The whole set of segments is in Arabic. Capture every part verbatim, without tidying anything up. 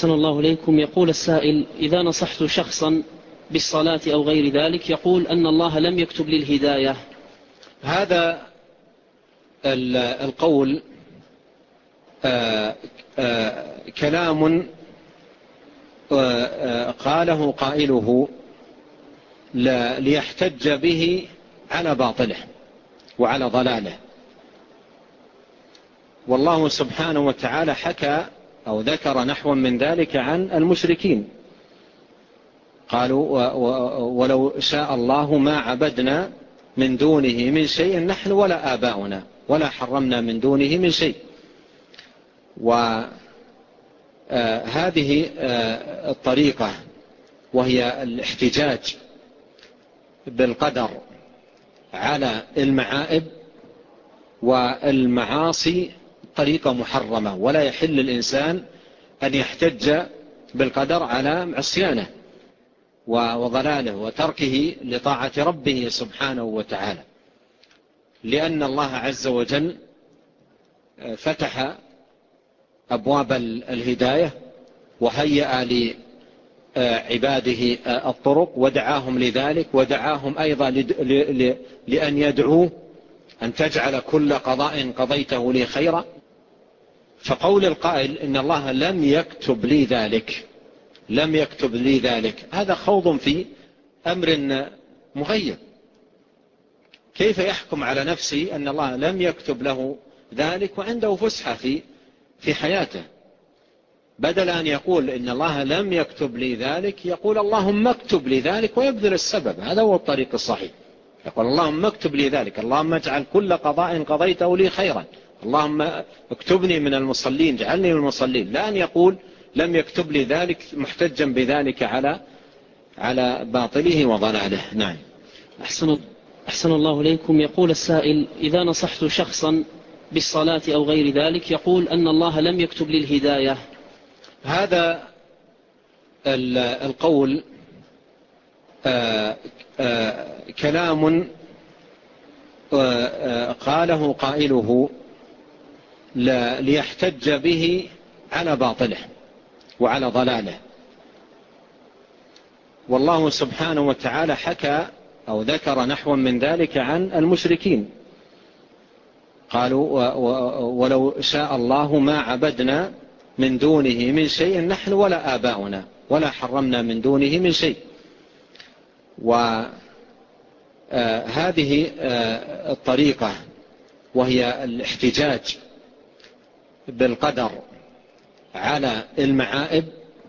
أحسن الله إليكم. يقول السائل: إذا نصحت شخصا بالصلاة أو غير ذلك يقول أن الله لم يكتب لي الهداية. هذا القول آآ آآ كلام قاله قائله ليحتج به على باطله وعلى ضلاله. والله سبحانه وتعالى حكى أو ذكر نحو من ذلك عن المشركين، قالوا: ولو شاء الله ما عبدنا من دونه من شيء نحن ولا آباؤنا ولا حرمنا من دونه من شيء. وهذه الطريقة وهي الاحتجاج بالقدر على المعائب والمعاصي طريقة محرمة، ولا يحل الإنسان أن يحتج بالقدر على عصيانه وضلاله وتركه لطاعة ربه سبحانه وتعالى، لأن الله عز وجل فتح أبواب الهداية وهيأ لعباده الطرق ودعاهم لذلك، ودعاهم أيضا لأن يدعوه أن تجعل كل قضاء قضيته لي خيرا. فقول القائل إن الله لم يكتب لي ذلك لم يكتب لي ذلك هذا خوض في أمر مغيب. كيف يحكم على نفسه أن الله لم يكتب له ذلك وعنده فسحة في في حياته؟ بدل أن يقول إن الله لم يكتب لي ذلك يقول: اللهم اكتب لي ذلك، ويبذل السبب. هذا هو الطريق الصحيح. يقول: اللهم اكتب لي ذلك، اللهم اجعل كل قضاء قضيته لي خيرا، اللهم اكتبني من المصلين، اجعلني من المصلين. لا أن يقول لم يكتب لي ذلك محتجا بذلك على على باطله وضلاله. نعم. أحسن, أحسن الله إليكم. يقول السائل: إذا نصحت شخصا بالصلاة أو غير ذلك يقول أن الله لم يكتب لي الهداية. هذا القول آآ آآ كلام قاله قائله ليحتج به على باطله وعلى ضلاله. والله سبحانه وتعالى حكى أو ذكر نحو من ذلك عن المشركين، قالوا: ولو شاء الله ما عبدنا من دونه من شيء نحن ولا آباؤنا ولا حرمنا من دونه من شيء. وهذه الطريقة وهي الاحتجاج بالقدر على المعائب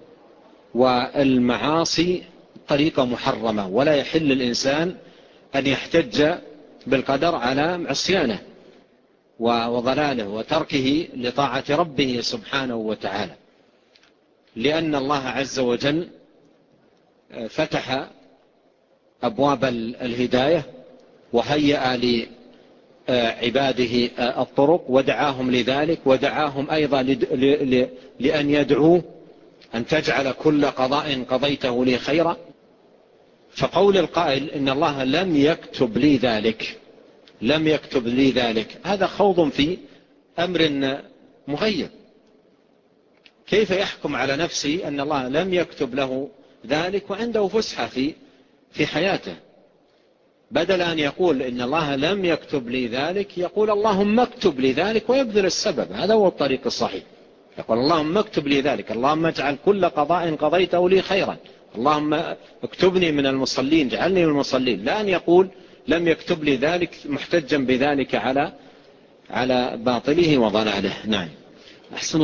والمعاصي طريقة محرمة، ولا يحل الإنسان أن يحتج بالقدر على عصيانه وضلاله وتركه لطاعة ربه سبحانه وتعالى، لأن الله عز وجل فتح أبواب الهداية وهيأ لعباده الطرق ودعاهم لذلك، ودعاهم أيضا لأن يدعوه أن تجعل كل قضاء قضيته لي خيرا. فقول القائل إن الله لم يكتب لي ذلك لم يكتب لي ذلك هذا خوض في أمر مغيب. كيف يحكم على نفسه أن الله لم يكتب له ذلك وعنده فسحة في في حياته؟ بدل أن يقول إن الله لم يكتب لي ذلك يقول: اللهم اكتب لي ذلك، ويبذل السبب. هذا هو الطريق الصحيح. يقول: اللهم اكتب لي ذلك، اللهم اجعل كل قضاء قضيته لي خيرا، اللهم اكتبني من المصلين، اجعلني من المصلين. لا أن يقول لم يكتب لي ذلك محتجا بذلك على على باطله وضلاله. نعم. أحسن